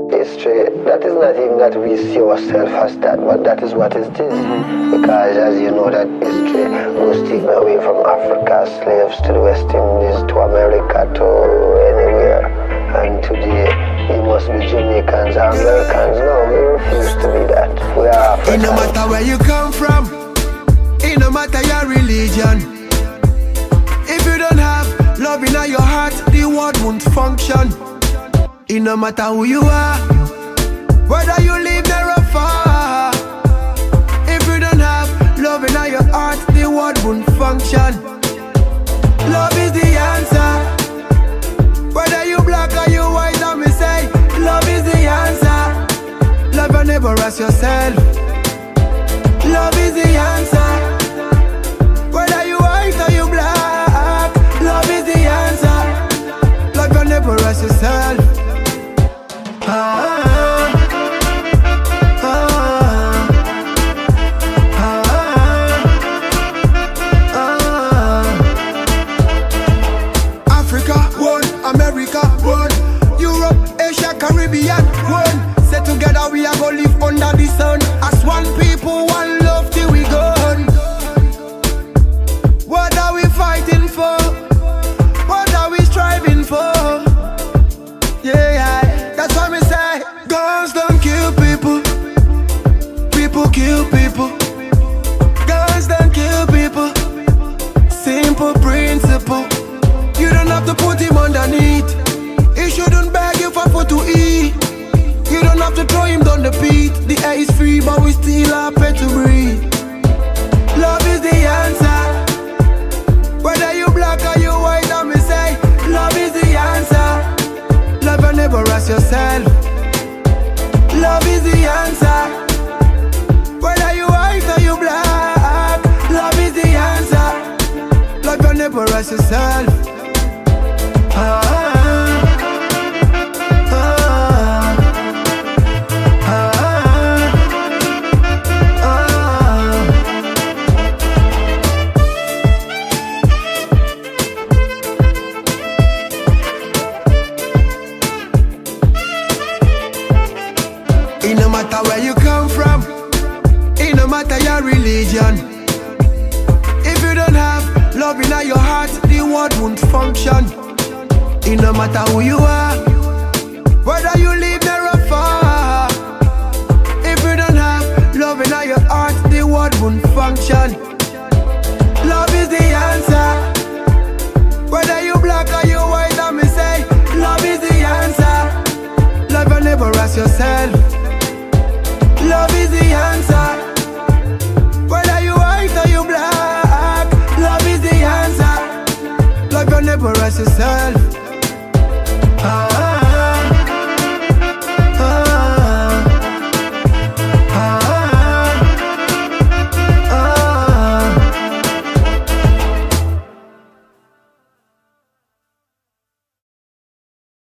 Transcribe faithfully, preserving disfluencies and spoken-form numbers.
History, that is not even that we see ourselves as that, but that is what it is. Mm-hmm. Because as you know that history goes taken away from Africa, slaves to the West Indies, to America, to anywhere. And today, we must be Jamaicans or Americans. No, we refuse to be that. We are Africans. It no matter where you come from, it no matter your religion. If you don't have love in your heart, the world won't function. It no matter who you are, whether you live there or far. If you don't have love in your heart, the world won't function. Love is the answer. Whether you black or you white, let me say, love is the answer. Love your neighbor as yourself. Love is the answer. Whether you white or you black, love is the answer. Love your neighbor as yourself. Ah, ah, ah, ah. Africa, one, America, one, Europe, Asia, Caribbean, one. Set together we are gonna live under the sun. As one people, one love till we gone. What are we fighting for? What are we striving for? Yeah, yeah. That's why we say guns don't kill people. People kill people. Guns don't kill people. Simple principle. You don't have to put him underneath. He shouldn't beg you for food to eat. You don't have to throw him down the pit. The air is free, but we still have pay to breathe. Love is the answer. Whether you black or you white, let me say, love is the answer. Love your neighbor as yourself. Love is the answer. Whether you white or you black, love is the answer. Love your neighbor as yourself. Ah, ah, ah, ah. It no matter where you come from, it no matter your religion. If you don't have love in your heart, the world won't function. It no matter who you are, whether you live there or far. If you don't have love in your heart, the world won't function. Love is the answer. Whether you black or you white, let me say, love is the answer. Love your neighbor as yourself. Love is the answer. Whether you white or you black, love is the answer. Love your neighbor as yourself.